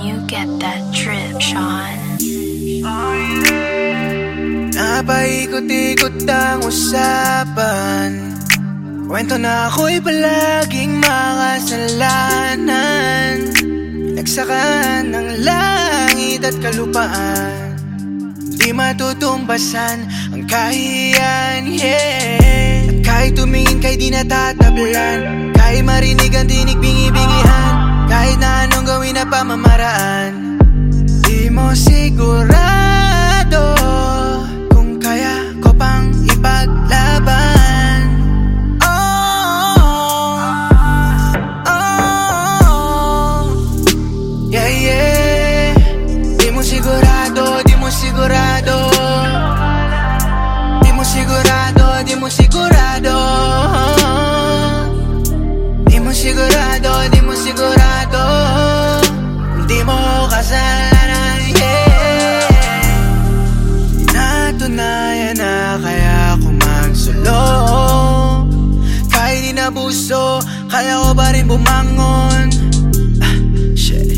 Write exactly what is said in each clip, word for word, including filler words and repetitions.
You get that drip, Sean. Napaikot-ikot ang usapan, kwento na ako'y palaging makasalanan. Pinagsakan ng langit at kalupaan, di matutumbasan ang kahiyan, yeah. At kahit tumingin kay di natatablan, kahit marinig ang tinig bingi-bingihan, kahit na anong gawin na pamamaraan, di mo sigurado kung kaya ko pang ipaglaban. Oh, oh, yeah, yeah. Di mo sigurado, di mo sigurado, di mo sigurado, di mo sigurado, di mo sigurado, di mo sigurado, di mo kasalanan, yeah. Natunayan na kaya ako magsulo, kahit di nabuso, kaya ko pa rin bumangon. Ah, shit.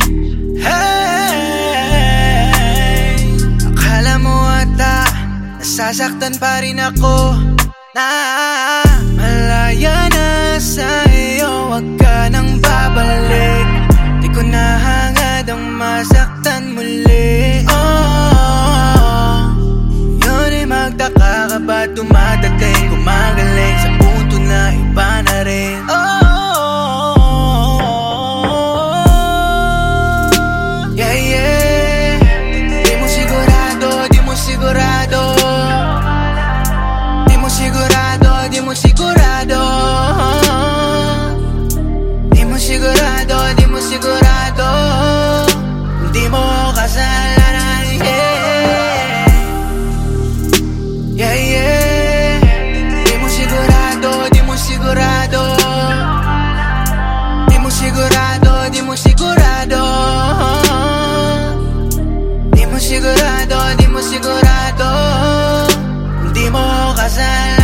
Hey, akala mo ata nasasaktan pa rin ako, na malaya na sa iyo, wag ka nang babalik. Di ko nahangad ang masaktan muli. Oh, yun ay magtaka ka ba tumadating, gumagaling sa punto na iba na rin. Oh, yeah, yeah. Di mo sigurado, di mo sigurado, di mo sigurado, di mo sigurado, di mo sigurado, di mo sigurado, di mo kasalanan, yeah. Yeah, yeah. Di mo sigurado, di mo sigurado, di mo sigurado, di mo sigurado, di mo sigurado, di mo sigurado, di mo kasalanan.